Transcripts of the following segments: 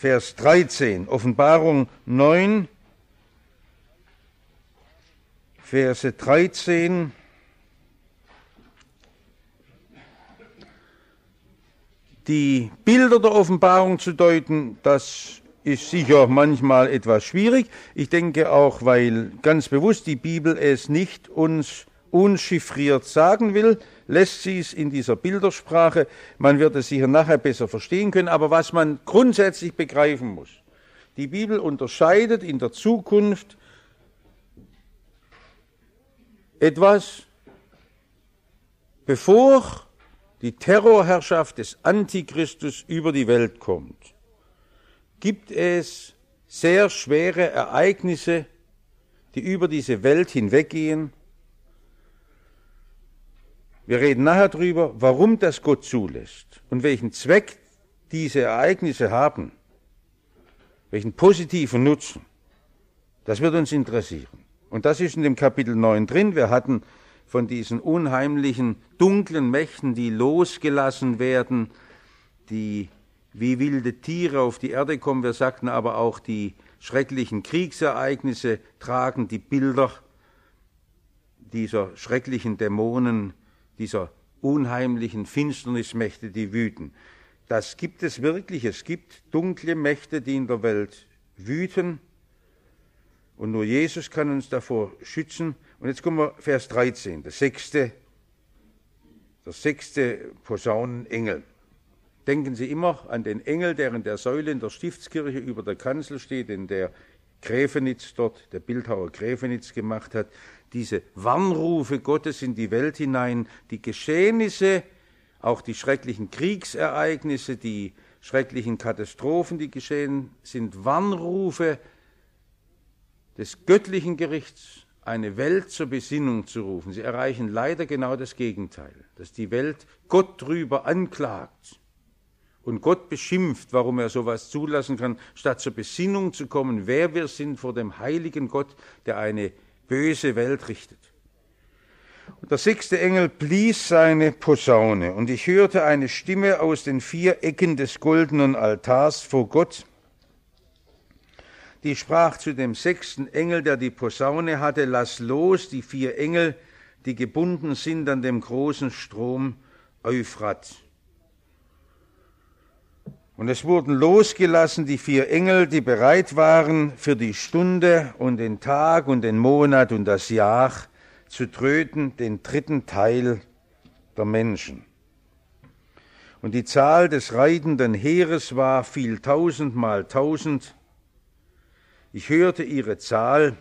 Vers 13, Offenbarung 9, Verse 13. Die Bilder der Offenbarung zu deuten, das ist sicher manchmal etwas schwierig. Ich denke auch, weil ganz bewusst die Bibel es nicht uns unchiffriert sagen will, lässt sie es in dieser Bildersprache. Man wird es sicher nachher besser verstehen können, aber was man grundsätzlich begreifen muss, die Bibel unterscheidet in der Zukunft etwas, bevor die Terrorherrschaft des Antichristus über die Welt kommt, gibt es sehr schwere Ereignisse, die über diese Welt hinweggehen. Wir reden nachher darüber, warum das Gott zulässt und welchen Zweck diese Ereignisse haben, welchen positiven Nutzen. Das wird uns interessieren. Und das ist in dem Kapitel 9 drin. Wir hatten von diesen unheimlichen, dunklen Mächten, die losgelassen werden, die wie wilde Tiere auf die Erde kommen. Wir sagten aber auch, die schrecklichen Kriegsereignisse tragen die Bilder dieser schrecklichen Dämonen, dieser unheimlichen Finsternismächte, die wüten. Das gibt es wirklich. Es gibt dunkle Mächte, die in der Welt wüten. Und nur Jesus kann uns davor schützen. Und jetzt kommen wir Vers 13, der sechste Posaunenengel. Denken Sie immer an den Engel, der in der Säule in der Stiftskirche über der Kanzel steht, den der Grävenitz dort, der Bildhauer Grävenitz gemacht hat. Diese Warnrufe Gottes in die Welt hinein, die Geschehnisse, auch die schrecklichen Kriegsereignisse, die schrecklichen Katastrophen, die geschehen, sind Warnrufe des göttlichen Gerichts, eine Welt zur Besinnung zu rufen. Sie erreichen leider genau das Gegenteil, dass die Welt Gott drüber anklagt und Gott beschimpft, warum er sowas zulassen kann, statt zur Besinnung zu kommen, wer wir sind vor dem heiligen Gott, der eine böse Welt richtet. Und der sechste Engel blies seine Posaune, und ich hörte eine Stimme aus den 4 Ecken des goldenen Altars vor Gott, die sprach zu dem 6. Engel, der die Posaune hatte: Lass los die 4 Engel, die gebunden sind an dem großen Strom Euphrat. Und es wurden losgelassen die 4 Engel, die bereit waren, für die Stunde und den Tag und den Monat und das Jahr zu tröten, den 3. Teil der Menschen. Und die Zahl des reitenden Heeres war viel 1000 mal 1000. Ich hörte ihre Zahl,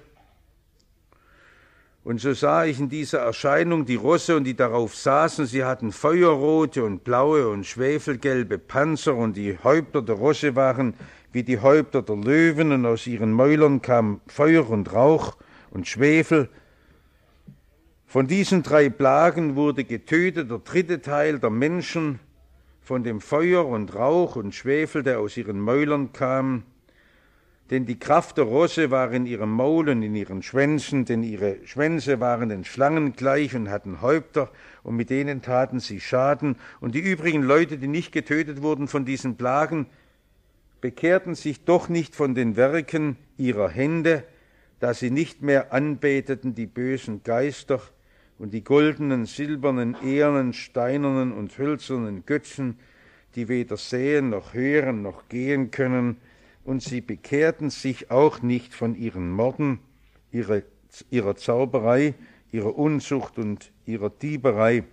und so sah ich in dieser Erscheinung die Rosse und die darauf saßen. Sie hatten feuerrote und blaue und schwefelgelbe Panzer, und die Häupter der Rosse waren wie die Häupter der Löwen, und aus ihren Mäulern kam Feuer und Rauch und Schwefel. Von diesen 3 Plagen wurde getötet der 3. Teil der Menschen, von dem Feuer und Rauch und Schwefel, der aus ihren Mäulern kam. Denn die Kraft der Rosse war in ihrem Maul und in ihren Schwänzen, denn ihre Schwänze waren den Schlangen gleich und hatten Häupter, und mit denen taten sie Schaden. Und die übrigen Leute, die nicht getötet wurden von diesen Plagen, bekehrten sich doch nicht von den Werken ihrer Hände, da sie nicht mehr anbeteten die bösen Geister und die goldenen, silbernen, ehernen, steinernen und hölzernen Götzen, die weder sehen noch hören noch gehen können. Und sie bekehrten sich auch nicht von ihren Morden, ihrer Zauberei, ihrer Unzucht und ihrer Dieberei.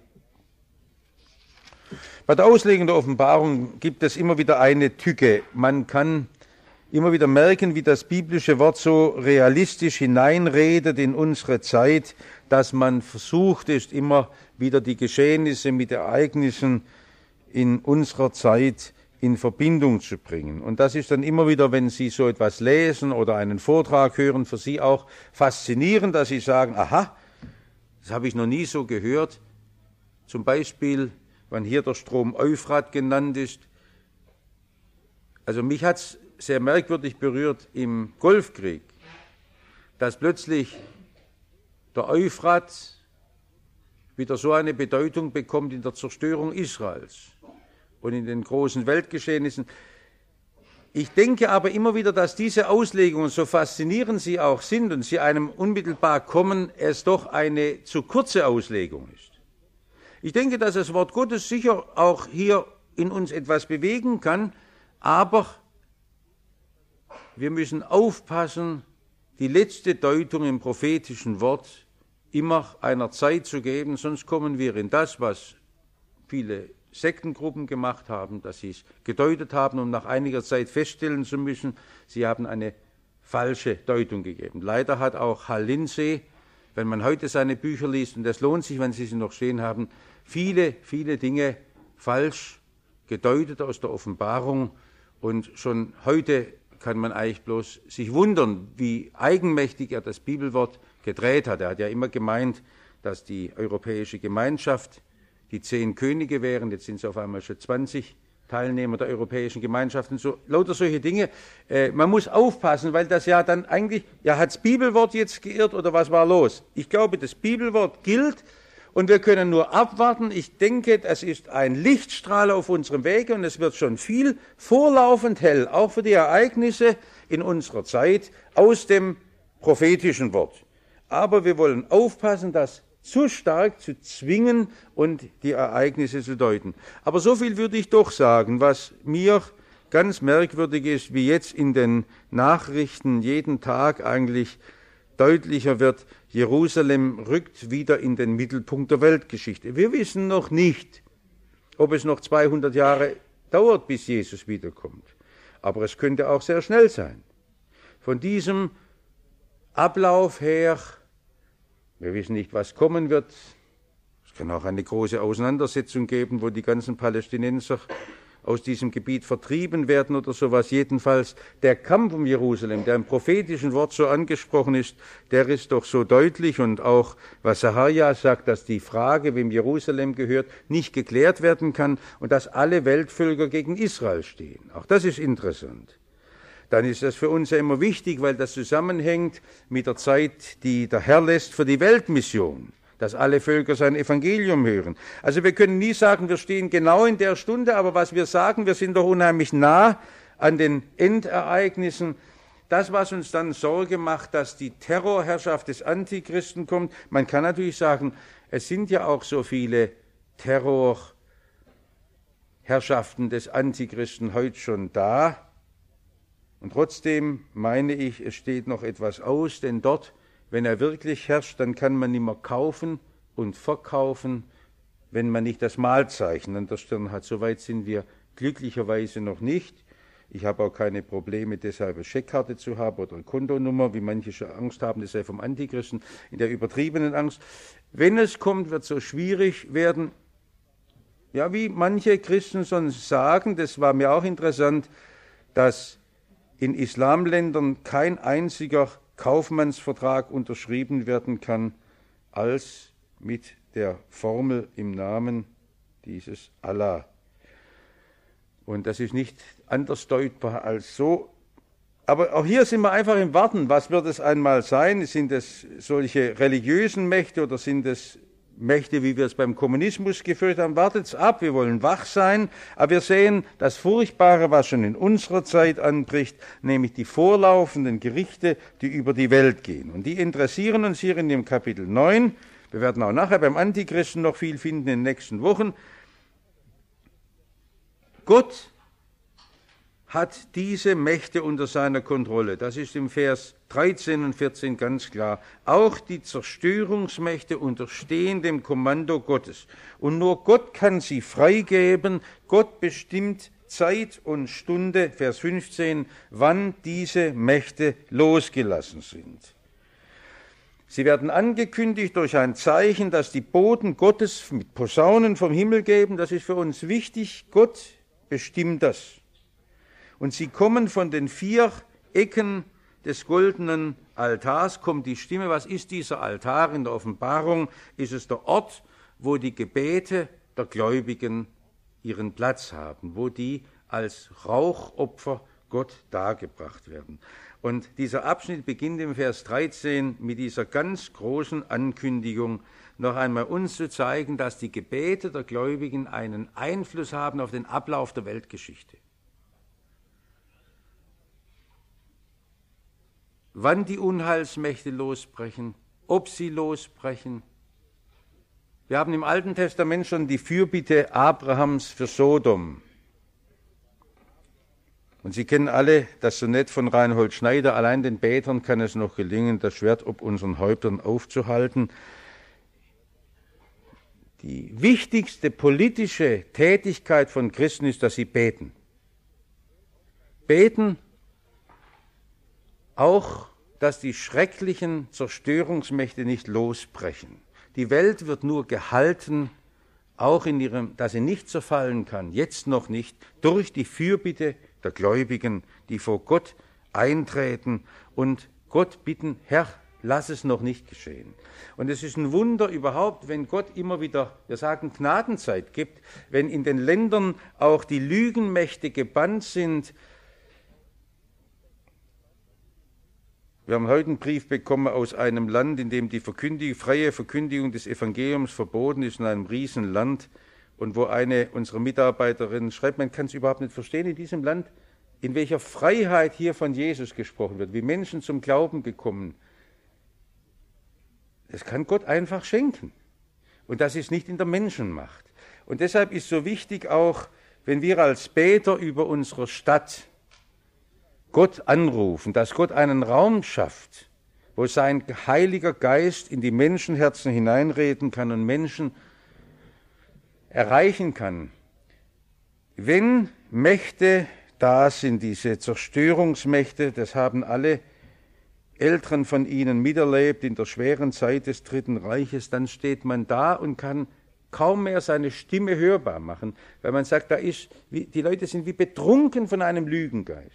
Bei der Auslegung der Offenbarung gibt es immer wieder eine Tücke. Man kann immer wieder merken, wie das biblische Wort so realistisch hineinredet in unsere Zeit, dass man versucht ist, immer wieder die Geschehnisse mit Ereignissen in unserer Zeit in Verbindung zu bringen. Und das ist dann immer wieder, wenn Sie so etwas lesen oder einen Vortrag hören, für Sie auch faszinierend, dass Sie sagen, aha, das habe ich noch nie so gehört. Zum Beispiel, wenn hier der Strom Euphrat genannt ist. Also mich hat es sehr merkwürdig berührt im Golfkrieg, dass plötzlich der Euphrat wieder so eine Bedeutung bekommt in der Zerstörung Israels und in den großen Weltgeschehnissen. Ich denke aber immer wieder, dass diese Auslegungen, so faszinierend sie auch sind und sie einem unmittelbar kommen, es doch eine zu kurze Auslegung ist. Ich denke, dass das Wort Gottes sicher auch hier in uns etwas bewegen kann, aber wir müssen aufpassen, die letzte Deutung im prophetischen Wort immer einer Zeit zu geben, sonst kommen wir in das, was viele Sektengruppen gemacht haben, dass sie es gedeutet haben, um nach einiger Zeit feststellen zu müssen, sie haben eine falsche Deutung gegeben. Leider hat auch Hal Lindsey, wenn man heute seine Bücher liest, und das lohnt sich, wenn Sie sie noch stehen haben, viele Dinge falsch gedeutet aus der Offenbarung, und schon heute kann man eigentlich bloß sich wundern, wie eigenmächtig er das Bibelwort gedreht hat. Er hat ja immer gemeint, dass die Europäische Gemeinschaft die 10 Könige wären, jetzt sind es auf einmal schon 20 Teilnehmer der Europäischen Gemeinschaft und so, lauter solche Dinge. Man muss aufpassen, weil das ja dann eigentlich, ja, hat das Bibelwort jetzt geirrt oder was war los? Ich glaube, das Bibelwort gilt und wir können nur abwarten. Ich denke, das ist ein Lichtstrahl auf unserem Wege und es wird schon viel vorlaufend hell, auch für die Ereignisse in unserer Zeit, aus dem prophetischen Wort. Aber wir wollen aufpassen, das zu stark zu zwingen und die Ereignisse zu deuten. Aber so viel würde ich doch sagen, was mir ganz merkwürdig ist, wie jetzt in den Nachrichten jeden Tag eigentlich deutlicher wird, Jerusalem rückt wieder in den Mittelpunkt der Weltgeschichte. Wir wissen noch nicht, ob es noch 200 Jahre dauert, bis Jesus wiederkommt. Aber es könnte auch sehr schnell sein. Von diesem Ablauf her, wir wissen nicht, was kommen wird. Es kann auch eine große Auseinandersetzung geben, wo die ganzen Palästinenser aus diesem Gebiet vertrieben werden oder sowas. Jedenfalls der Kampf um Jerusalem, der im prophetischen Wort so angesprochen ist, der ist doch so deutlich. Und auch was Sachaja sagt, dass die Frage, wem Jerusalem gehört, nicht geklärt werden kann und dass alle Weltvölker gegen Israel stehen. Auch das ist interessant. Dann ist das für uns ja immer wichtig, weil das zusammenhängt mit der Zeit, die der Herr lässt für die Weltmission, dass alle Völker sein Evangelium hören. Also wir können nie sagen, wir stehen genau in der Stunde, aber was wir sagen, wir sind doch unheimlich nah an den Endereignissen. Das, was uns dann Sorge macht, dass die Terrorherrschaft des Antichristen kommt. Man kann natürlich sagen, es sind ja auch so viele Terrorherrschaften des Antichristen heute schon da. Und trotzdem meine ich, es steht noch etwas aus, denn dort, wenn er wirklich herrscht, dann kann man nicht mehr kaufen und verkaufen, wenn man nicht das Malzeichen an der Stirn hat. Soweit sind wir glücklicherweise noch nicht. Ich habe auch keine Probleme, deshalb eine Scheckkarte zu haben oder eine Kontonummer, wie manche schon Angst haben, das sei vom Antichristen, in der übertriebenen Angst. Wenn es kommt, wird es so schwierig werden. Ja, wie manche Christen sonst sagen, das war mir auch interessant, dass in Islamländern kein einziger Kaufmannsvertrag unterschrieben werden kann, als mit der Formel im Namen dieses Allah. Und das ist nicht anders deutbar als so. Aber auch hier sind wir einfach im Warten. Was wird es einmal sein? Sind es solche religiösen Mächte oder sind es Mächte, wie wir es beim Kommunismus geführt haben? Wartet's ab, wir wollen wach sein. Aber wir sehen das Furchtbare, was schon in unserer Zeit anbricht, nämlich die vorlaufenden Gerichte, die über die Welt gehen. Und die interessieren uns hier in dem Kapitel 9. Wir werden auch nachher beim Antichristen noch viel finden in den nächsten Wochen. Gott hat diese Mächte unter seiner Kontrolle. Das ist im Vers 13 und 14 ganz klar. Auch die Zerstörungsmächte unterstehen dem Kommando Gottes. Und nur Gott kann sie freigeben. Gott bestimmt Zeit und Stunde, Vers 15, wann diese Mächte losgelassen sind. Sie werden angekündigt durch ein Zeichen, das die Boten Gottes mit Posaunen vom Himmel geben. Das ist für uns wichtig. Gott bestimmt das. Und sie kommen von den 4 Ecken des goldenen Altars, kommt die Stimme. Was ist dieser Altar in der Offenbarung? Ist es der Ort, wo die Gebete der Gläubigen ihren Platz haben, wo die als Rauchopfer Gott dargebracht werden. Und dieser Abschnitt beginnt im Vers 13 mit dieser ganz großen Ankündigung, noch einmal uns zu zeigen, dass die Gebete der Gläubigen einen Einfluss haben auf den Ablauf der Weltgeschichte. wann die Unheilsmächte losbrechen, ob sie losbrechen. Wir haben im Alten Testament schon die Fürbitte Abrahams für Sodom. Und Sie kennen alle das Sonett von Reinhold Schneider, allein den Betern kann es noch gelingen, das Schwert ob unseren Häuptern aufzuhalten. Die wichtigste politische Tätigkeit von Christen ist, dass sie beten. Beten auch, dass die schrecklichen Zerstörungsmächte nicht losbrechen. Die Welt wird nur gehalten, auch dass sie nicht zerfallen kann, jetzt noch nicht, durch die Fürbitte der Gläubigen, die vor Gott eintreten und Gott bitten, Herr, lass es noch nicht geschehen. Und es ist ein Wunder überhaupt, wenn Gott immer wieder, wir sagen, Gnadenzeit gibt, wenn in den Ländern auch die Lügenmächte gebannt sind. Wir haben heute einen Brief bekommen aus einem Land, in dem die freie Verkündigung des Evangeliums verboten ist, in einem Riesenland, und wo eine unserer Mitarbeiterinnen schreibt, man kann es überhaupt nicht verstehen in diesem Land, in welcher Freiheit hier von Jesus gesprochen wird, wie Menschen zum Glauben gekommen. Das kann Gott einfach schenken. Und das ist nicht in der Menschenmacht. Und deshalb ist so wichtig auch, wenn wir als Beter über unsere Stadt Gott anrufen, dass Gott einen Raum schafft, wo sein Heiliger Geist in die Menschenherzen hineinreden kann und Menschen erreichen kann. Wenn Mächte da sind, diese Zerstörungsmächte, das haben alle Älteren von Ihnen miterlebt in der schweren Zeit des Dritten Reiches, dann steht man da und kann kaum mehr seine Stimme hörbar machen, weil man sagt, die Leute sind wie betrunken von einem Lügengeist.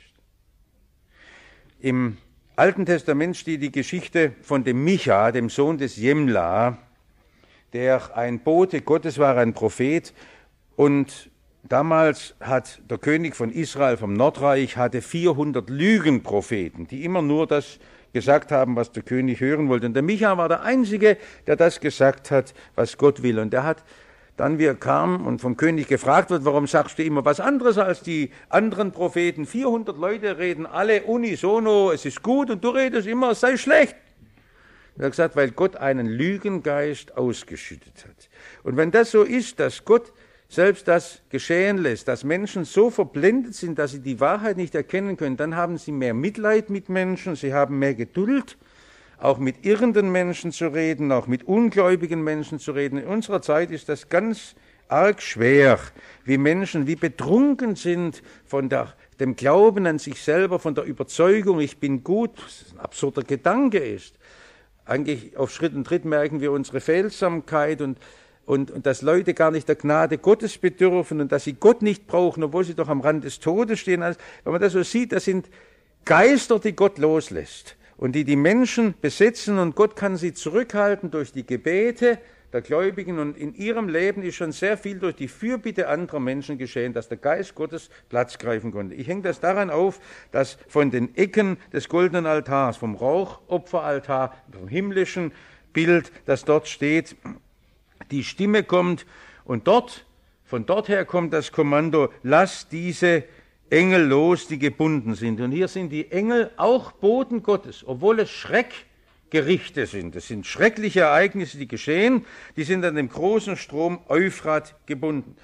Im Alten Testament steht die Geschichte von dem Micha, dem Sohn des Jemla, der ein Bote Gottes war, ein Prophet. Und damals hat der König von Israel, vom Nordreich, hatte 400 Lügenpropheten, die immer nur das gesagt haben, was der König hören wollte. Und der Micha war der Einzige, der das gesagt hat, was Gott will. Und der hat dann, wie er kam und vom König gefragt wird, warum sagst du immer was anderes als die anderen Propheten? 400 Leute reden alle unisono, es ist gut, und du redest immer, es sei schlecht. Er hat gesagt, weil Gott einen Lügengeist ausgeschüttet hat. Und wenn das so ist, dass Gott selbst das geschehen lässt, dass Menschen so verblendet sind, dass sie die Wahrheit nicht erkennen können, dann haben sie mehr Mitleid mit Menschen, sie haben mehr Geduld, auch mit irrenden Menschen zu reden, auch mit ungläubigen Menschen zu reden. In unserer Zeit ist das ganz arg schwer, wie Menschen wie betrunken sind von dem Glauben an sich selber, von der Überzeugung, ich bin gut, was ein absurder Gedanke ist. Eigentlich auf Schritt und Tritt merken wir unsere Fehlsamkeit und dass Leute gar nicht der Gnade Gottes bedürfen und dass sie Gott nicht brauchen, obwohl sie doch am Rand des Todes stehen. Also, wenn man das so sieht, das sind Geister, die Gott loslässt und die Menschen besetzen, und Gott kann sie zurückhalten durch die Gebete der Gläubigen, und in ihrem Leben ist schon sehr viel durch die Fürbitte anderer Menschen geschehen, dass der Geist Gottes Platz greifen konnte. Ich hänge das daran auf, dass von den Ecken des goldenen Altars, vom Rauchopferaltar, vom himmlischen Bild, das dort steht, die Stimme kommt, und von dort her kommt das Kommando, lass diese Engel los, die gebunden sind. Und hier sind die Engel auch Boten Gottes, obwohl es Schreckgerichte sind. Es sind schreckliche Ereignisse, die geschehen, die sind an dem großen Strom Euphrat gebunden.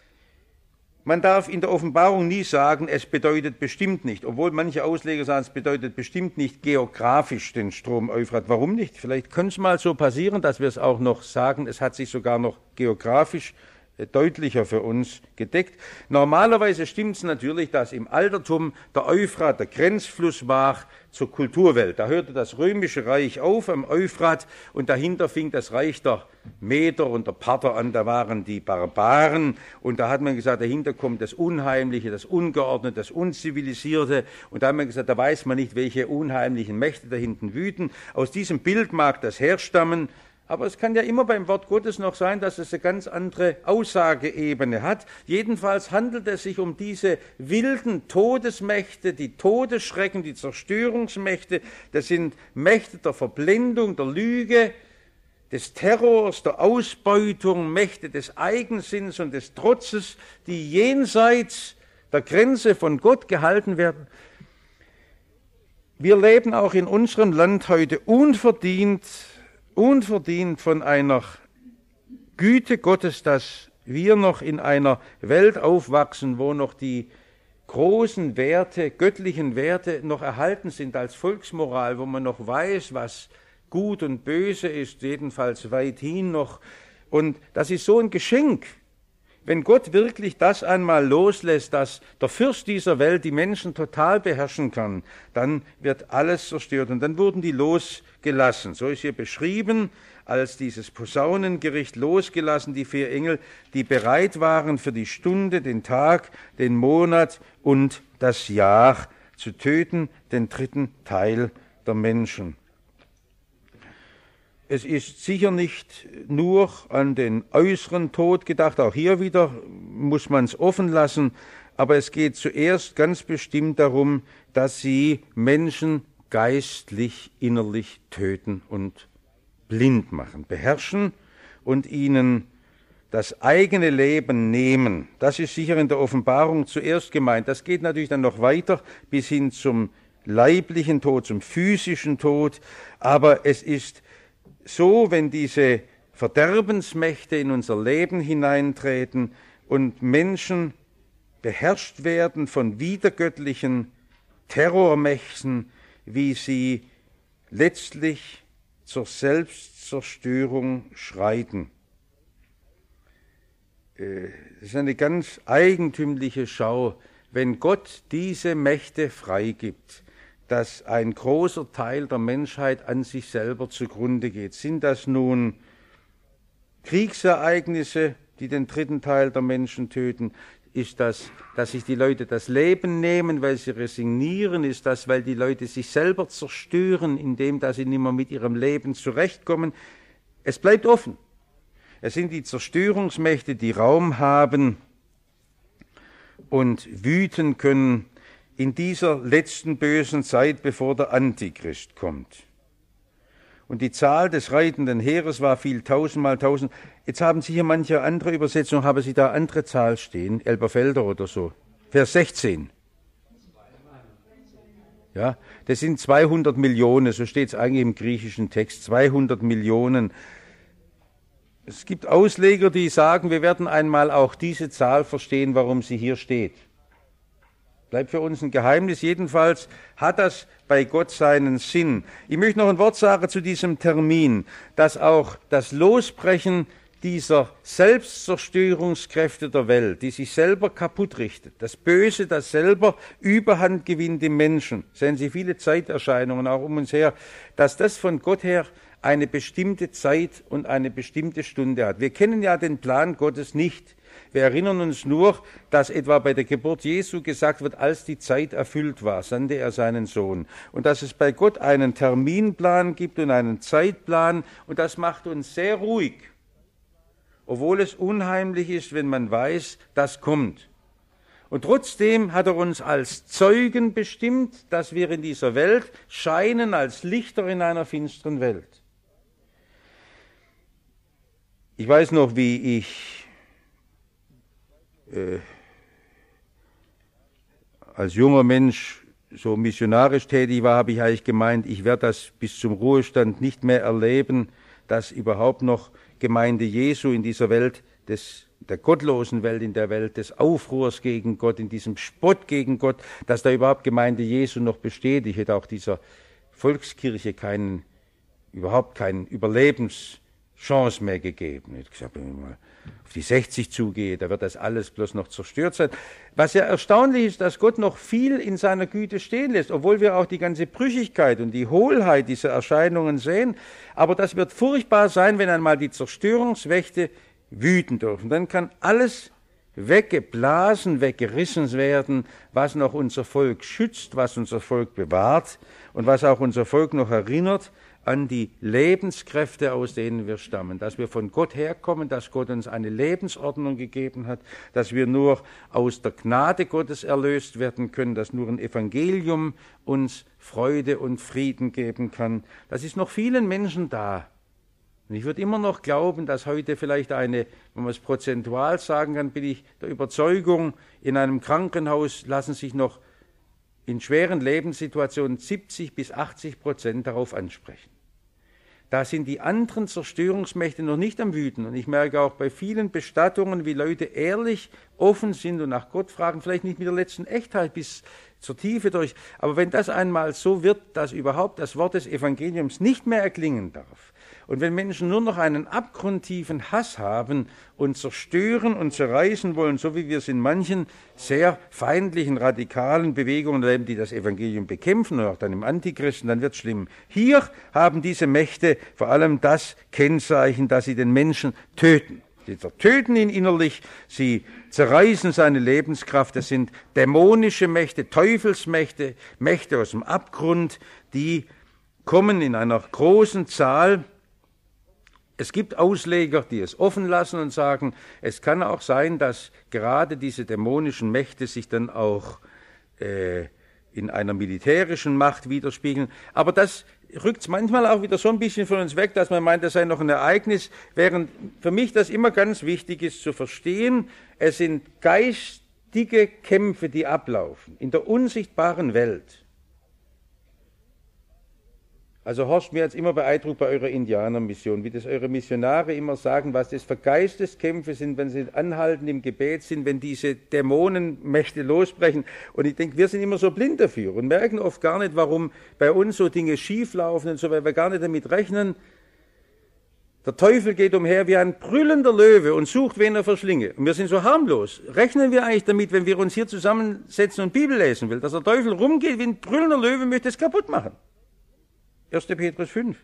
Man darf in der Offenbarung nie sagen, es bedeutet bestimmt nicht, obwohl manche Ausleger sagen, es bedeutet bestimmt nicht geografisch den Strom Euphrat. Warum nicht? Vielleicht könnte es mal so passieren, dass wir es auch noch sagen, es hat sich sogar noch geografisch deutlicher für uns gedeckt. Normalerweise stimmt es natürlich, dass im Altertum der Euphrat der Grenzfluss war zur Kulturwelt. Da hörte das Römische Reich auf am Euphrat, und dahinter fing das Reich der Meder und der Parther an. Da waren die Barbaren, und da hat man gesagt, dahinter kommt das Unheimliche, das Ungeordnete, das Unzivilisierte, und da hat man gesagt, da weiß man nicht, welche unheimlichen Mächte da hinten wüten. Aus diesem Bild mag das herstammen. Aber es kann ja immer beim Wort Gottes noch sein, dass es eine ganz andere Aussageebene hat. Jedenfalls handelt es sich um diese wilden Todesmächte, die Todesschrecken, die Zerstörungsmächte. Das sind Mächte der Verblendung, der Lüge, des Terrors, der Ausbeutung, Mächte des Eigensinns und des Trotzes, die jenseits der Grenze von Gott gehalten werden. Wir leben auch in unserem Land heute unverdient von einer Güte Gottes, dass wir noch in einer Welt aufwachsen, wo noch die großen Werte, göttlichen Werte noch erhalten sind als Volksmoral, wo man noch weiß, was gut und böse ist, jedenfalls weithin noch. Und das ist so ein Geschenk. Wenn Gott wirklich das einmal loslässt, dass der Fürst dieser Welt die Menschen total beherrschen kann, dann wird alles zerstört. Und dann wurden die losgelassen. So ist hier beschrieben, als dieses Posaunengericht losgelassen, die 4 Engel, die bereit waren für die Stunde, den Tag, den Monat und das Jahr zu töten, den 3. Teil der Menschen. Es ist sicher nicht nur an den äußeren Tod gedacht, auch hier wieder muss man es offen lassen, aber es geht zuerst ganz bestimmt darum, dass sie Menschen geistlich, innerlich töten und blind machen, beherrschen und ihnen das eigene Leben nehmen. Das ist sicher in der Offenbarung zuerst gemeint. Das geht natürlich dann noch weiter bis hin zum leiblichen Tod, zum physischen Tod, aber es ist so, wenn diese Verderbensmächte in unser Leben hineintreten und Menschen beherrscht werden von widergöttlichen Terrormächten, wie sie letztlich zur Selbstzerstörung schreiten. Das ist eine ganz eigentümliche Schau, wenn Gott diese Mächte freigibt, dass ein großer Teil der Menschheit an sich selber zugrunde geht. Sind das nun Kriegsereignisse, die den 3. Teil der Menschen töten? Ist das, dass sich die Leute das Leben nehmen, weil sie resignieren? Ist das, weil die Leute sich selber zerstören, indem dass sie nicht mehr mit ihrem Leben zurechtkommen? Es bleibt offen. Es sind die Zerstörungsmächte, die Raum haben und wüten können in dieser letzten bösen Zeit, bevor der Antichrist kommt. Und die Zahl des reitenden Heeres war viel 1000 mal 1000. Jetzt haben Sie hier manche andere Übersetzung, haben Sie da andere Zahl stehen, Elberfelder oder so. Vers 16. Ja, das sind 200 Millionen, so steht es eigentlich im griechischen Text, 200 Millionen. Es gibt Ausleger, die sagen, wir werden einmal auch diese Zahl verstehen, warum sie hier steht. Bleibt für uns ein Geheimnis. Jedenfalls hat das bei Gott seinen Sinn. Ich möchte noch ein Wort sagen zu diesem Termin, dass auch das Losbrechen dieser Selbstzerstörungskräfte der Welt, die sich selber kaputt richtet, das Böse, das selber Überhand gewinnt im Menschen, sehen Sie viele Zeiterscheinungen auch um uns her, dass das von Gott her eine bestimmte Zeit und eine bestimmte Stunde hat. Wir kennen ja den Plan Gottes nicht. Wir erinnern uns nur, dass etwa bei der Geburt Jesu gesagt wird, als die Zeit erfüllt war, sandte er seinen Sohn. Und dass es bei Gott einen Terminplan gibt und einen Zeitplan, und das macht uns sehr ruhig, obwohl es unheimlich ist, wenn man weiß, das kommt. Und trotzdem hat er uns als Zeugen bestimmt, dass wir in dieser Welt scheinen als Lichter in einer finsteren Welt. Ich weiß noch, wie ich als junger Mensch so missionarisch tätig war, habe ich eigentlich gemeint, ich werde das bis zum Ruhestand nicht mehr erleben, dass überhaupt noch Gemeinde Jesu in dieser Welt, der gottlosen Welt, in der Welt des Aufruhrs gegen Gott, in diesem Spott gegen Gott, dass da überhaupt Gemeinde Jesu noch besteht. Ich hätte auch dieser Volkskirche überhaupt keine Überlebenschance mehr gegeben. Ich habe gesagt, wenn ich mal auf die 60 zugehe, da wird das alles bloß noch zerstört sein. Was ja erstaunlich ist, dass Gott noch viel in seiner Güte stehen lässt, obwohl wir auch die ganze Brüchigkeit und die Hohlheit dieser Erscheinungen sehen. Aber das wird furchtbar sein, wenn einmal die Zerstörungsmächte wüten dürfen. Dann kann alles weggeblasen, weggerissen werden, was noch unser Volk schützt, was unser Volk bewahrt und was auch unser Volk noch erinnert an die Lebenskräfte, aus denen wir stammen, dass wir von Gott herkommen, dass Gott uns eine Lebensordnung gegeben hat, dass wir nur aus der Gnade Gottes erlöst werden können, dass nur ein Evangelium uns Freude und Frieden geben kann. Das ist noch vielen Menschen da. Und ich würde immer noch glauben, dass heute vielleicht wenn man es prozentual sagen kann, bin ich der Überzeugung, in einem Krankenhaus lassen sich noch in schweren Lebenssituationen 70-80% darauf ansprechen. Da sind die anderen Zerstörungsmächte noch nicht am Wüten. Und ich merke auch bei vielen Bestattungen, wie Leute ehrlich, offen sind und nach Gott fragen, vielleicht nicht mit der letzten Echtheit bis zur Tiefe durch. Aber wenn das einmal so wird, dass überhaupt das Wort des Evangeliums nicht mehr erklingen darf, und wenn Menschen nur noch einen abgrundtiefen Hass haben und zerstören und zerreißen wollen, so wie wir es in manchen sehr feindlichen, radikalen Bewegungen erleben, die das Evangelium bekämpfen und auch dann im Antichristen, dann wird es schlimm. Hier haben diese Mächte vor allem das Kennzeichen, dass sie den Menschen töten. Sie töten ihn innerlich, sie zerreißen seine Lebenskraft. Das sind dämonische Mächte, Teufelsmächte, Mächte aus dem Abgrund, die kommen in einer großen Zahl. Es gibt Ausleger, die es offen lassen und sagen, es kann auch sein, dass gerade diese dämonischen Mächte sich dann auch in einer militärischen Macht widerspiegeln. Aber das rückt es manchmal auch wieder so ein bisschen von uns weg, dass man meint, das sei noch ein Ereignis, während für mich das immer ganz wichtig ist zu verstehen, es sind geistige Kämpfe, die ablaufen in der unsichtbaren Welt. Also Horst, mir hat es immer beeindruckt bei eurer Indianermission, wie das eure Missionare immer sagen, was das für Geisteskämpfe sind, wenn sie anhalten im Gebet sind, wenn diese Dämonenmächte losbrechen. Und ich denke, wir sind immer so blind dafür und merken oft gar nicht, warum bei uns so Dinge schieflaufen und so, weil wir gar nicht damit rechnen. Der Teufel geht umher wie ein brüllender Löwe und sucht, wen er verschlinge. Und wir sind so harmlos. Rechnen wir eigentlich damit, wenn wir uns hier zusammensetzen und Bibel lesen will, dass der Teufel rumgeht wie ein brüllender Löwe und möchte es kaputt machen? 1. Petrus 5.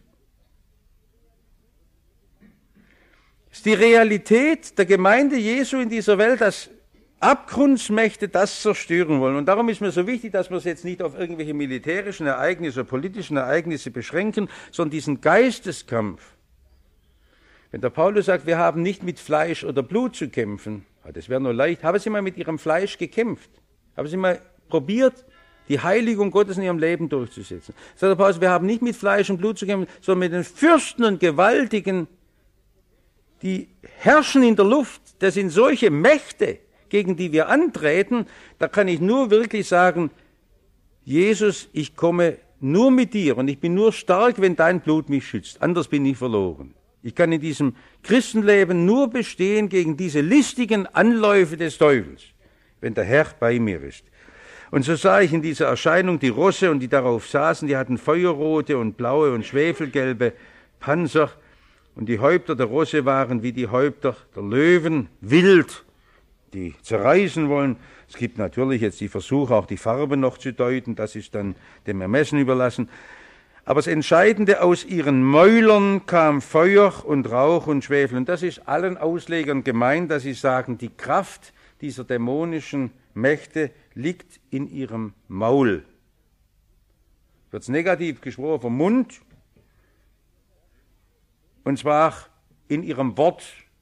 Es ist die Realität der Gemeinde Jesu in dieser Welt, dass Abgrundsmächte das zerstören wollen. Und darum ist mir so wichtig, dass wir es jetzt nicht auf irgendwelche militärischen Ereignisse, politischen Ereignisse beschränken, sondern diesen Geisteskampf. Wenn der Paulus sagt, wir haben nicht mit Fleisch oder Blut zu kämpfen, das wäre nur leicht. Haben Sie mal mit Ihrem Fleisch gekämpft? Haben Sie mal probiert, die Heiligung Gottes in ihrem Leben durchzusetzen? Sagt der Paulus, wir haben nicht mit Fleisch und Blut zu kämpfen, sondern mit den Fürsten und Gewaltigen, die herrschen in der Luft. Das sind solche Mächte, gegen die wir antreten. Da kann ich nur wirklich sagen, Jesus, ich komme nur mit dir und ich bin nur stark, wenn dein Blut mich schützt. Anders bin ich verloren. Ich kann in diesem Christenleben nur bestehen gegen diese listigen Anläufe des Teufels, wenn der Herr bei mir ist. Und so sah ich in dieser Erscheinung die Rosse und die darauf saßen, die hatten feuerrote und blaue und schwefelgelbe Panzer und die Häupter der Rosse waren wie die Häupter der Löwen, wild, die zerreißen wollen. Es gibt natürlich jetzt die Versuche, auch die Farbe noch zu deuten, das ist dann dem Ermessen überlassen. Aber das Entscheidende, aus ihren Mäulern kam Feuer und Rauch und Schwefel. Und das ist allen Auslegern gemeint, dass sie sagen, die Kraft dieser dämonischen Mächte liegt in ihrem Maul. Wird es negativ geschworen vom Mund, und zwar in ihrem Wort.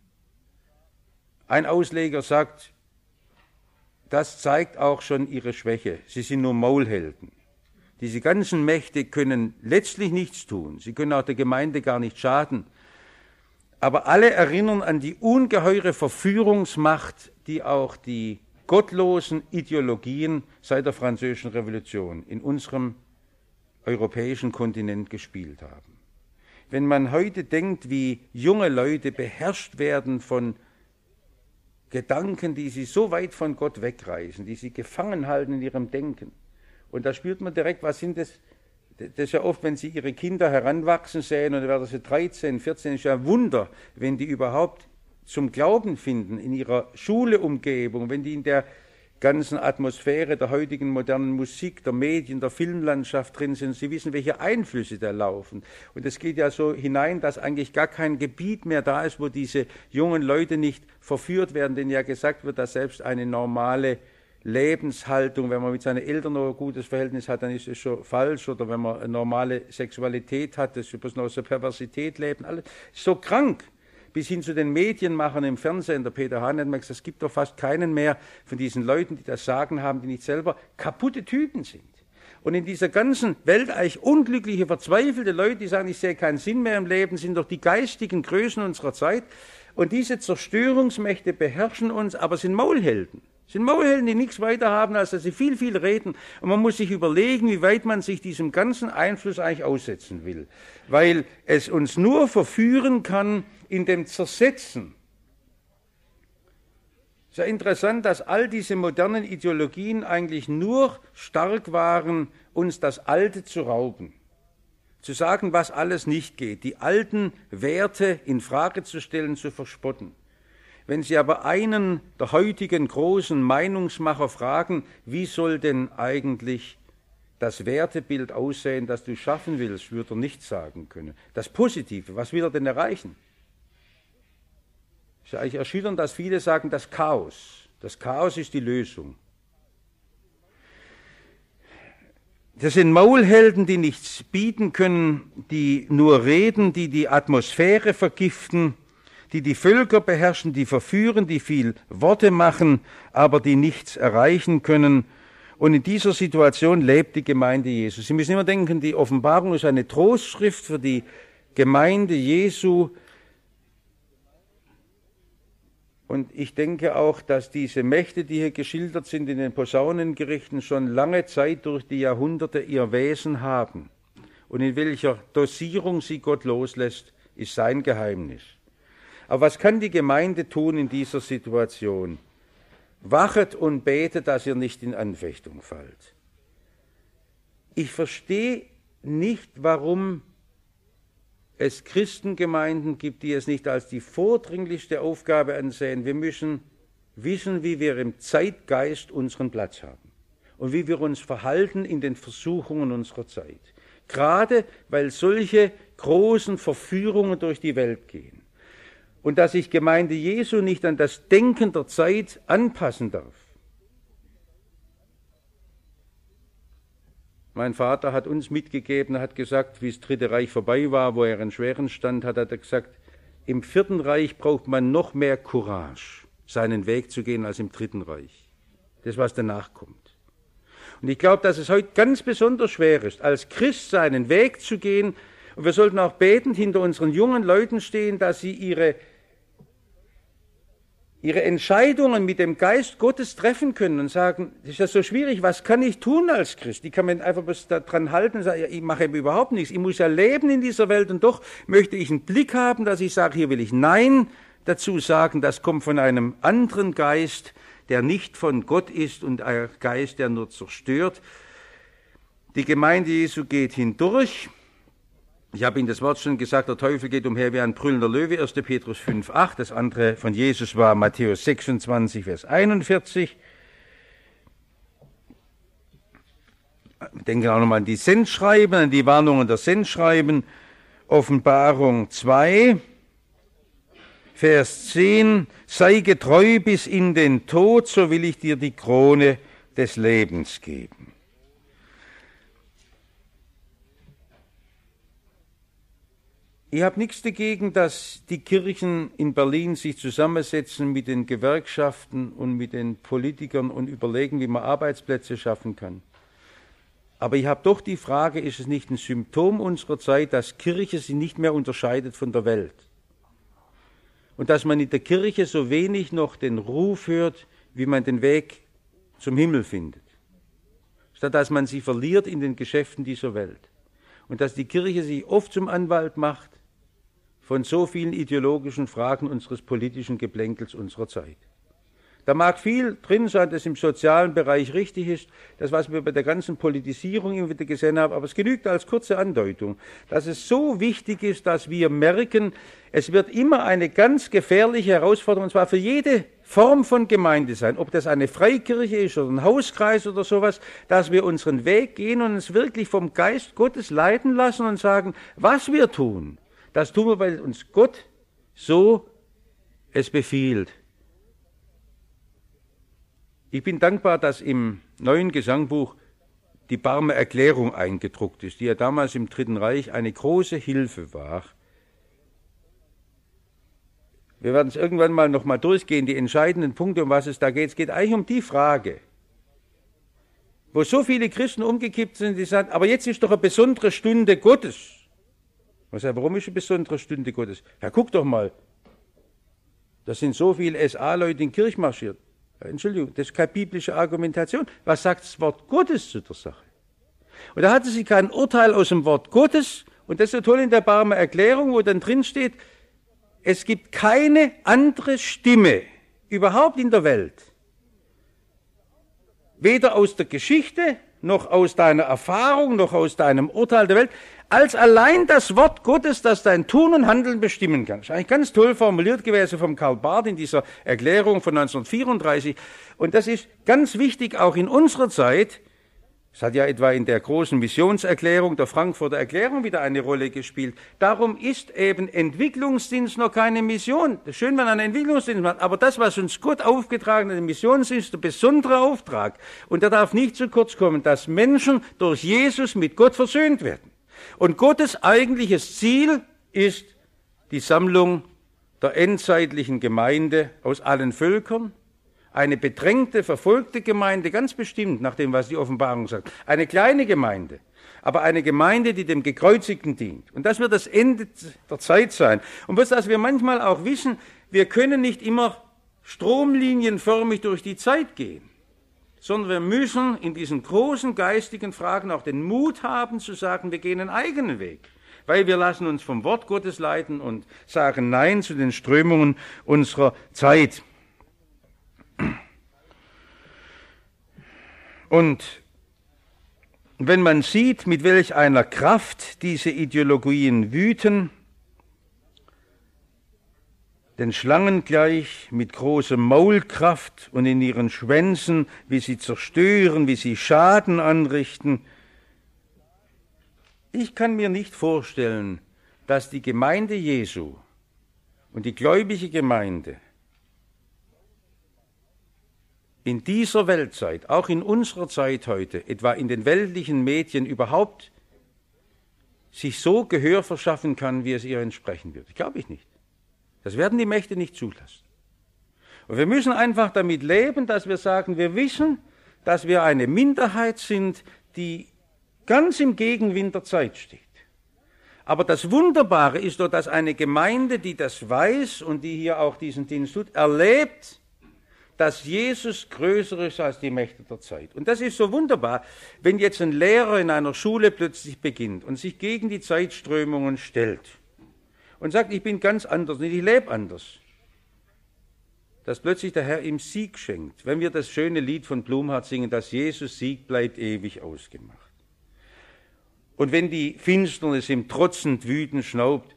Ein Ausleger sagt, das zeigt auch schon ihre Schwäche. Sie sind nur Maulhelden. Diese ganzen Mächte können letztlich nichts tun. Sie können auch der Gemeinde gar nicht schaden. Aber alle erinnern an die ungeheure Verführungsmacht, die auch die gottlosen Ideologien seit der Französischen Revolution in unserem europäischen Kontinent gespielt haben. Wenn man heute denkt, wie junge Leute beherrscht werden von Gedanken, die sie so weit von Gott wegreißen, die sie gefangen halten in ihrem Denken. Und da spürt man direkt, was sind das? Das ist ja oft, wenn Sie Ihre Kinder heranwachsen sehen und dann werden sie 13, 14, ist ja ein Wunder, wenn die überhaupt zum Glauben finden in ihrer Schuleumgebung, wenn die in der ganzen Atmosphäre der heutigen modernen Musik, der Medien, der Filmlandschaft drin sind. Sie wissen, welche Einflüsse da laufen. Und es geht ja so hinein, dass eigentlich gar kein Gebiet mehr da ist, wo diese jungen Leute nicht verführt werden, denen ja gesagt wird, dass selbst eine normale Lebenshaltung, wenn man mit seinen Eltern noch ein gutes Verhältnis hat, dann ist es schon falsch. Oder wenn man eine normale Sexualität hat, das übers noch so Perversität leben, alles ist so krank. Bis hin zu den Medienmachern im Fernsehen, der Peter Hahn hat mir gesagt, es gibt doch fast keinen mehr von diesen Leuten, die das Sagen haben, die nicht selber kaputte Typen sind. Und in dieser ganzen Welt eigentlich unglückliche, verzweifelte Leute, die sagen, ich sehe keinen Sinn mehr im Leben, sind doch die geistigen Größen unserer Zeit. Und diese Zerstörungsmächte beherrschen uns, aber sind Maulhelden. Es sind Maulhelden, die nichts weiter haben, als dass sie viel, viel reden. Und man muss sich überlegen, wie weit man sich diesem ganzen Einfluss eigentlich aussetzen will. Weil es uns nur verführen kann in dem Zersetzen. Es ist ja interessant, dass all diese modernen Ideologien eigentlich nur stark waren, uns das Alte zu rauben. Zu sagen, was alles nicht geht, die alten Werte in Frage zu stellen, zu verspotten. Wenn Sie aber einen der heutigen großen Meinungsmacher fragen, wie soll denn eigentlich das Wertebild aussehen, das du schaffen willst, würde er nichts sagen können. Das Positive, was will er denn erreichen? Es ist eigentlich erschütternd, dass viele sagen, das Chaos. Das Chaos ist die Lösung. Das sind Maulhelden, die nichts bieten können, die nur reden, die die Atmosphäre vergiften, die die Völker beherrschen, die verführen, die viel Worte machen, aber die nichts erreichen können. Und in dieser Situation lebt die Gemeinde Jesu. Sie müssen immer denken, die Offenbarung ist eine Trostschrift für die Gemeinde Jesu. Und ich denke auch, dass diese Mächte, die hier geschildert sind in den Posaunengerichten, schon lange Zeit durch die Jahrhunderte ihr Wesen haben. Und in welcher Dosierung sie Gott loslässt, ist sein Geheimnis. Aber was kann die Gemeinde tun in dieser Situation? Wachet und betet, dass ihr nicht in Anfechtung fallt. Ich verstehe nicht, warum es Christengemeinden gibt, die es nicht als die vordringlichste Aufgabe ansehen. Wir müssen wissen, wie wir im Zeitgeist unseren Platz haben und wie wir uns verhalten in den Versuchungen unserer Zeit. Gerade weil solche großen Verführungen durch die Welt gehen. Und dass sich Gemeinde Jesu nicht an das Denken der Zeit anpassen darf. Mein Vater hat uns mitgegeben, hat gesagt, wie das Dritte Reich vorbei war, wo er in schweren Stand hat, hat er gesagt, im Vierten Reich braucht man noch mehr Courage, seinen Weg zu gehen, als im Dritten Reich. Das, was danach kommt. Und ich glaube, dass es heute ganz besonders schwer ist, als Christ seinen Weg zu gehen. Und wir sollten auch betend hinter unseren jungen Leuten stehen, dass sie ihre Entscheidungen mit dem Geist Gottes treffen können und sagen, das ist ja so schwierig, was kann ich tun als Christ? Ich kann mich einfach bis daran halten und sagen, ja, ich mache eben überhaupt nichts. Ich muss ja leben in dieser Welt und doch möchte ich einen Blick haben, dass ich sage, hier will ich Nein dazu sagen, das kommt von einem anderen Geist, der nicht von Gott ist und ein Geist, der nur zerstört. Die Gemeinde Jesu geht hindurch. Ich habe Ihnen das Wort schon gesagt, der Teufel geht umher wie ein brüllender Löwe, 1. Petrus 5,8. Das andere von Jesus war Matthäus 26, Vers 41. Wir denken auch nochmal an die Sendschreiben, an die Warnungen der Sendschreiben. Offenbarung 2, Vers 10. Sei getreu bis in den Tod, so will ich dir die Krone des Lebens geben. Ich habe nichts dagegen, dass die Kirchen in Berlin sich zusammensetzen mit den Gewerkschaften und mit den Politikern und überlegen, wie man Arbeitsplätze schaffen kann. Aber ich habe doch die Frage, ist es nicht ein Symptom unserer Zeit, dass Kirche sich nicht mehr unterscheidet von der Welt? Und dass man in der Kirche so wenig noch den Ruf hört, wie man den Weg zum Himmel findet. Statt dass man sie verliert in den Geschäften dieser Welt. Und dass die Kirche sich oft zum Anwalt macht von so vielen ideologischen Fragen unseres politischen Geblänkels unserer Zeit. Da mag viel drin sein, das im sozialen Bereich richtig ist, das, was wir bei der ganzen Politisierung immer wieder gesehen haben, aber es genügt als kurze Andeutung, dass es so wichtig ist, dass wir merken, es wird immer eine ganz gefährliche Herausforderung, und zwar für jede Form von Gemeinde sein, ob das eine Freikirche ist oder ein Hauskreis oder sowas, dass wir unseren Weg gehen und uns wirklich vom Geist Gottes leiten lassen und sagen, was wir tun, das tun wir, weil uns Gott so es befiehlt. Ich bin dankbar, dass im neuen Gesangbuch die Barmer Erklärung eingedruckt ist, die ja damals im Dritten Reich eine große Hilfe war. Wir werden es irgendwann mal noch mal durchgehen, die entscheidenden Punkte, um was es da geht. Es geht eigentlich um die Frage, wo so viele Christen umgekippt sind, die sagen, aber jetzt ist doch eine besondere Stunde Gottes. Ich sage, warum ist eine besondere Stunde Gottes? Ja, guck doch mal, da sind so viele SA-Leute in die Kirche marschiert. Entschuldigung, das ist keine biblische Argumentation. Was sagt das Wort Gottes zu der Sache? Und da hatte sie kein Urteil aus dem Wort Gottes. Und das ist so toll in der Barmer Erklärung, wo dann drin steht, es gibt keine andere Stimme überhaupt in der Welt, weder aus der Geschichte, noch aus deiner Erfahrung, noch aus deinem Urteil der Welt, als allein das Wort Gottes, das dein Tun und Handeln bestimmen kann. Das ist eigentlich ganz toll formuliert gewesen vom Karl Barth in dieser Erklärung von 1934. Und das ist ganz wichtig auch in unserer Zeit. Es hat ja etwa in der großen Missionserklärung, der Frankfurter Erklärung, wieder eine Rolle gespielt. Darum ist eben Entwicklungsdienst noch keine Mission. Das ist schön, wenn man einen Entwicklungsdienst macht, aber das, was uns Gott aufgetragen hat, der Missionsdienst, ist der besondere Auftrag. Und der darf nicht zu kurz kommen, dass Menschen durch Jesus mit Gott versöhnt werden. Und Gottes eigentliches Ziel ist die Sammlung der endzeitlichen Gemeinde aus allen Völkern. Eine bedrängte, verfolgte Gemeinde, ganz bestimmt, nach dem, was die Offenbarung sagt. Eine kleine Gemeinde, aber eine Gemeinde, die dem Gekreuzigten dient. Und das wird das Ende der Zeit sein. Und was wir manchmal auch wissen, wir können nicht immer stromlinienförmig durch die Zeit gehen, sondern wir müssen in diesen großen geistigen Fragen auch den Mut haben zu sagen, wir gehen einen eigenen Weg. Weil wir lassen uns vom Wort Gottes leiten und sagen Nein zu den Strömungen unserer Zeit. Und wenn man sieht, mit welch einer Kraft diese Ideologien wüten, den Schlangen gleich mit großer Maulkraft und in ihren Schwänzen, wie sie zerstören, wie sie Schaden anrichten, ich kann mir nicht vorstellen, dass die Gemeinde Jesu und die gläubige Gemeinde in dieser Weltzeit, auch in unserer Zeit heute, etwa in den weltlichen Medien überhaupt sich so Gehör verschaffen kann, wie es ihr entsprechen wird. Das glaube ich nicht. Das werden die Mächte nicht zulassen. Und wir müssen einfach damit leben, dass wir sagen, wir wissen, dass wir eine Minderheit sind, die ganz im Gegenwind der Zeit steht. Aber das Wunderbare ist doch, dass eine Gemeinde, die das weiß und die hier auch diesen Dienst tut, erlebt, dass Jesus größer ist als die Mächte der Zeit. Und das ist so wunderbar, wenn jetzt ein Lehrer in einer Schule plötzlich beginnt und sich gegen die Zeitströmungen stellt und sagt, ich bin ganz anders und ich lebe anders, dass plötzlich der Herr ihm Sieg schenkt. Wenn wir das schöne Lied von Blumhardt singen, dass Jesus Sieg bleibt ewig ausgemacht. Und wenn die Finsternis ihm trotzend wütend schnaubt,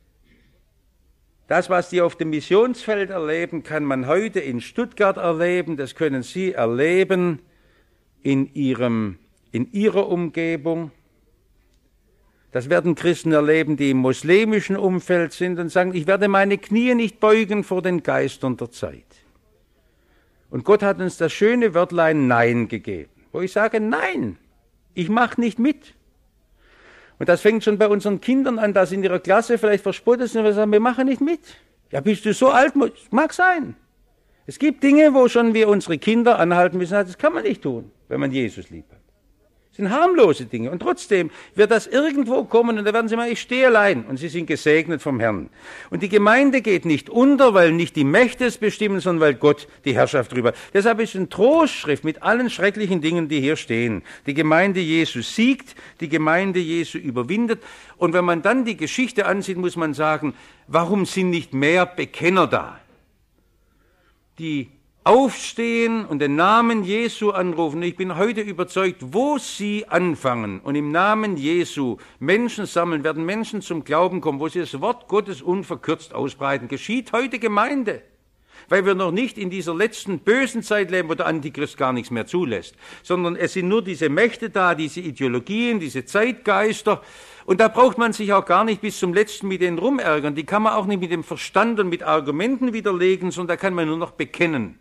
das, was die auf dem Missionsfeld erleben, kann man heute in Stuttgart erleben, das können Sie erleben in Ihrer Umgebung. Das werden Christen erleben, die im muslimischen Umfeld sind und sagen, ich werde meine Knie nicht beugen vor den Geistern der Zeit. Und Gott hat uns das schöne Wörtlein Nein gegeben, wo ich sage, nein, ich mache nicht mit. Und das fängt schon bei unseren Kindern an, dass in ihrer Klasse vielleicht verspottet sind und wir sagen, wir machen nicht mit. Ja, bist du so alt? Mag sein. Es gibt Dinge, wo schon wir unsere Kinder anhalten müssen, das kann man nicht tun, wenn man Jesus lieb hat. Das sind harmlose Dinge. Und trotzdem wird das irgendwo kommen und da werden sie mal, ich stehe allein und sie sind gesegnet vom Herrn. Und die Gemeinde geht nicht unter, weil nicht die Mächte es bestimmen, sondern weil Gott die Herrschaft drüber hat. Deshalb ist es eine Trostschrift mit allen schrecklichen Dingen, die hier stehen. Die Gemeinde Jesu siegt, die Gemeinde Jesu überwindet. Und wenn man dann die Geschichte ansieht, muss man sagen, warum sind nicht mehr Bekenner da, die aufstehen und den Namen Jesu anrufen. Ich bin heute überzeugt, wo sie anfangen und im Namen Jesu Menschen sammeln, werden Menschen zum Glauben kommen, wo sie das Wort Gottes unverkürzt ausbreiten. Geschieht heute Gemeinde, weil wir noch nicht in dieser letzten bösen Zeit leben, wo der Antichrist gar nichts mehr zulässt, sondern es sind nur diese Mächte da, diese Ideologien, diese Zeitgeister. Und da braucht man sich auch gar nicht bis zum Letzten mit denen rumärgern. Die kann man auch nicht mit dem Verstand und mit Argumenten widerlegen, sondern da kann man nur noch bekennen.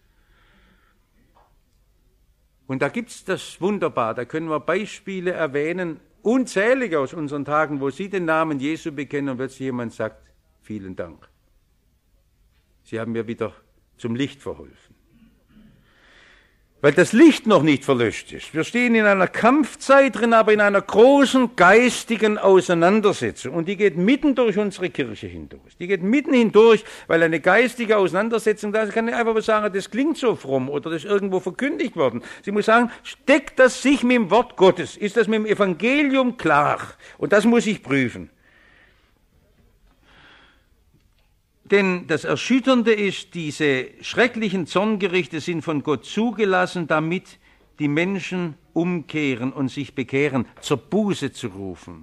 Und da gibt's das wunderbar, da können wir Beispiele erwähnen, unzählige aus unseren Tagen, wo Sie den Namen Jesu bekennen und plötzlich jemand sagt, vielen Dank. Sie haben mir wieder zum Licht verholfen. weil das Licht noch nicht verlöscht ist. Wir stehen in einer Kampfzeit drin, aber in einer großen geistigen Auseinandersetzung. Und die geht mitten durch unsere Kirche hindurch. Die geht mitten hindurch, weil eine geistige Auseinandersetzung, da kann ich einfach mal sagen, das klingt so fromm oder das ist irgendwo verkündigt worden. Sie muss sagen, steckt das sich mit dem Wort Gottes? Ist das mit dem Evangelium klar? Und das muss ich prüfen. Denn das Erschütternde ist, diese schrecklichen Zorngerichte sind von Gott zugelassen, damit die Menschen umkehren und sich bekehren, zur Buße zu rufen.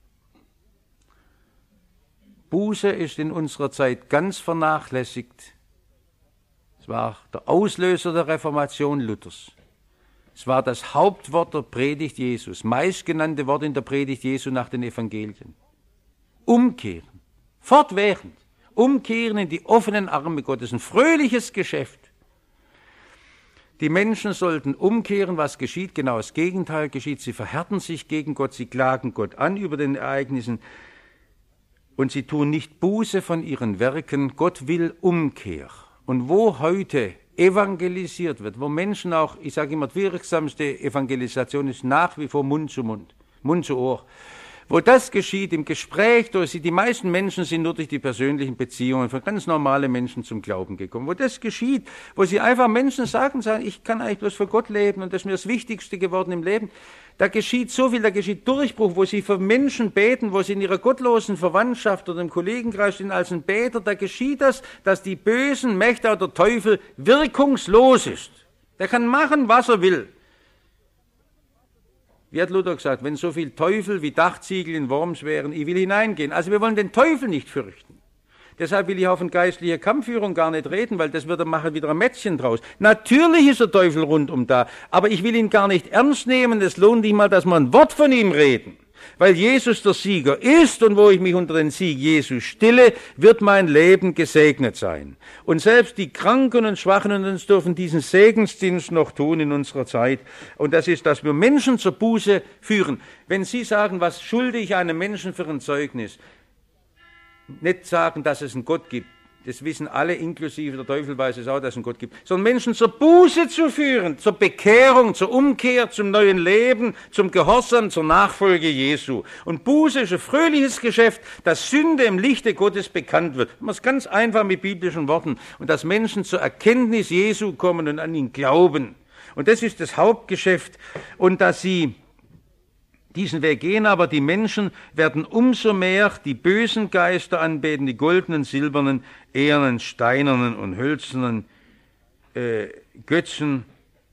Buße ist in unserer Zeit ganz vernachlässigt. Es war der Auslöser der Reformation Luthers. Es war das Hauptwort der Predigt Jesus, meistgenannte Wort in der Predigt Jesu nach den Evangelien. Umkehren, fortwährend. Umkehren in die offenen Arme Gottes, ein fröhliches Geschäft. Die Menschen sollten umkehren, was geschieht? Genau das Gegenteil geschieht. Sie verhärten sich gegen Gott, sie klagen Gott an über den Ereignissen und sie tun nicht Buße von ihren Werken. Gott will Umkehr. Und wo heute evangelisiert wird, wo Menschen auch, ich sage immer, die wirksamste Evangelisation ist nach wie vor Mund zu Mund, Mund zu Ohr. Wo das geschieht, im Gespräch, die meisten Menschen sind nur durch die persönlichen Beziehungen von ganz normalen Menschen zum Glauben gekommen. Wo das geschieht, wo sie einfach Menschen sagen, ich kann eigentlich bloß für Gott leben und das ist mir das Wichtigste geworden im Leben. Da geschieht so viel, da geschieht Durchbruch, wo sie für Menschen beten, wo sie in ihrer gottlosen Verwandtschaft oder im Kollegenkreis sind als ein Beter, da geschieht das, dass die bösen Mächte oder Teufel wirkungslos ist. Der kann machen, was er will. Wie hat Luther gesagt, wenn so viel Teufel wie Dachziegel in Worms wären, ich will hineingehen. Also wir wollen den Teufel nicht fürchten. Deshalb will ich auch von geistlicher Kampfführung gar nicht reden, weil das würde machen wieder ein Mätzchen draus. Natürlich ist der Teufel rundum da, aber ich will ihn gar nicht ernst nehmen. Es lohnt nicht mal, dass wir ein Wort von ihm reden. Weil Jesus der Sieger ist und wo ich mich unter den Sieg Jesus stille, wird mein Leben gesegnet sein. Und selbst die Kranken und Schwachen in uns dürfen diesen Segensdienst noch tun in unserer Zeit. Und das ist, dass wir Menschen zur Buße führen. Wenn Sie sagen, was schulde ich einem Menschen für ein Zeugnis? Nicht sagen, dass es einen Gott gibt. Das wissen alle, inklusive der Teufel weiß es auch, dass es einen Gott gibt. Sondern Menschen zur Buße zu führen, zur Bekehrung, zur Umkehr, zum neuen Leben, zum Gehorsam, zur Nachfolge Jesu. Und Buße ist ein fröhliches Geschäft, dass Sünde im Lichte Gottes bekannt wird. Man ist ganz einfach mit biblischen Worten. Und dass Menschen zur Erkenntnis Jesu kommen und an ihn glauben. Und das ist das Hauptgeschäft. Und dass sie diesen Weg gehen, aber die Menschen werden umso mehr die bösen Geister anbeten, die goldenen, silbernen, ehernen, steinernen und hölzernen Götzen.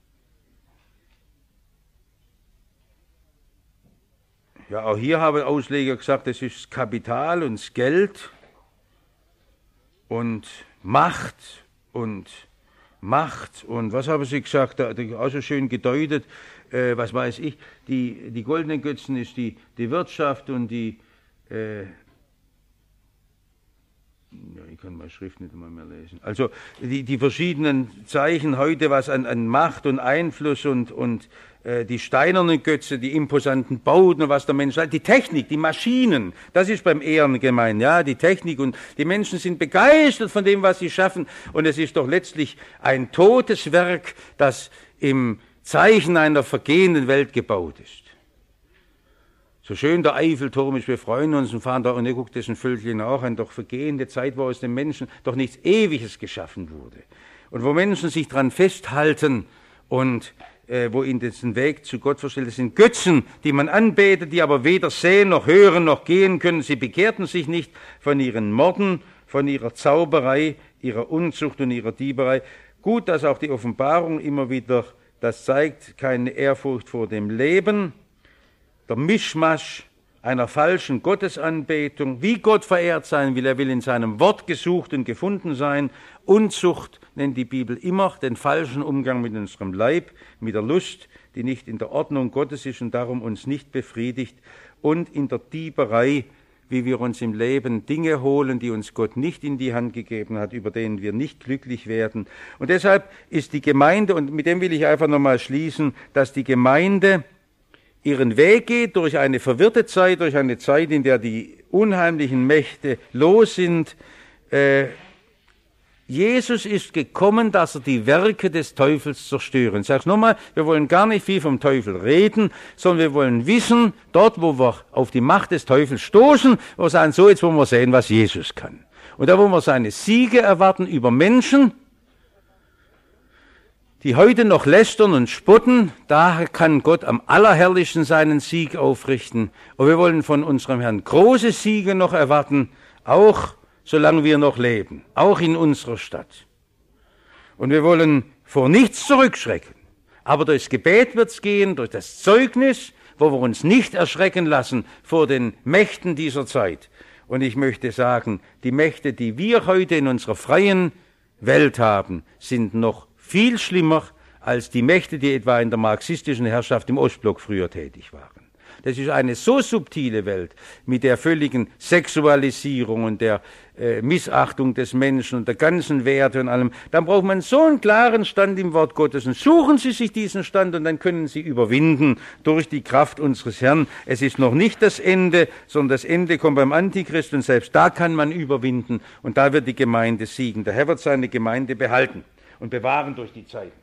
Ja, auch hier haben Ausleger gesagt, das ist das Kapital und das Geld und Macht und was haben sie gesagt, auch so schön gedeutet, was weiß ich, die goldenen Götzen ist die Wirtschaft und ich kann meine Schrift nicht einmal mehr lesen. Also die verschiedenen Zeichen heute, was an Macht und Einfluss und die steinernen Götze, die imposanten Bauten und was der Mensch sagt, die Technik, die Maschinen, das ist beim Ehren gemeint, ja, die Technik und die Menschen sind begeistert von dem, was sie schaffen und es ist doch letztlich ein totes Werk, das im Zeichen einer vergehenden Welt gebaut ist. So schön der Eiffelturm ist, wir freuen uns und fahren da und ihr guckt das ein Völkchen auch an, doch vergehende Zeit, wo aus dem Menschen doch nichts Ewiges geschaffen wurde. Und wo Menschen sich dran festhalten und wo ihnen den Weg zu Gott verstellt, das sind Götzen, die man anbetet, die aber weder sehen noch hören noch gehen können. Sie bekehrten sich nicht von ihren Morden, von ihrer Zauberei, ihrer Unzucht und ihrer Dieberei. Gut, dass auch die Offenbarung immer wieder das zeigt, keine Ehrfurcht vor dem Leben, der Mischmasch einer falschen Gottesanbetung, wie Gott verehrt sein will, er will in seinem Wort gesucht und gefunden sein. Unzucht nennt die Bibel immer den falschen Umgang mit unserem Leib, mit der Lust, die nicht in der Ordnung Gottes ist und darum uns nicht befriedigt, und in der Dieberei, wie wir uns im Leben Dinge holen, die uns Gott nicht in die Hand gegeben hat, über denen wir nicht glücklich werden. Und deshalb ist die Gemeinde, und mit dem will ich einfach nochmal schließen, dass die Gemeinde ihren Weg geht durch eine verwirrte Zeit, durch eine Zeit, in der die unheimlichen Mächte los sind. Jesus ist gekommen, dass er die Werke des Teufels zerstören. Ich sage es nochmal, wir wollen gar nicht viel vom Teufel reden, sondern wir wollen wissen, dort, wo wir auf die Macht des Teufels stoßen, wo wir sagen, so, jetzt wollen wir sehen, was Jesus kann. Und da wollen wir seine Siege erwarten über Menschen, die heute noch lästern und spotten. Da kann Gott am allerherrlichsten seinen Sieg aufrichten. Und wir wollen von unserem Herrn große Siege noch erwarten, auch solange wir noch leben, auch in unserer Stadt. Und wir wollen vor nichts zurückschrecken. Aber durchs Gebet wird's gehen, durch das Zeugnis, wo wir uns nicht erschrecken lassen vor den Mächten dieser Zeit. Und ich möchte sagen, die Mächte, die wir heute in unserer freien Welt haben, sind noch viel schlimmer als die Mächte, die etwa in der marxistischen Herrschaft im Ostblock früher tätig waren. Das ist eine so subtile Welt mit der völligen Sexualisierung und der Missachtung des Menschen und der ganzen Werte und allem. Dann braucht man so einen klaren Stand im Wort Gottes. Und suchen Sie sich diesen Stand und dann können Sie überwinden durch die Kraft unseres Herrn. Es ist noch nicht das Ende, sondern das Ende kommt beim Antichrist und selbst da kann man überwinden und da wird die Gemeinde siegen. Der Herr wird seine Gemeinde behalten und bewahren durch die Zeiten.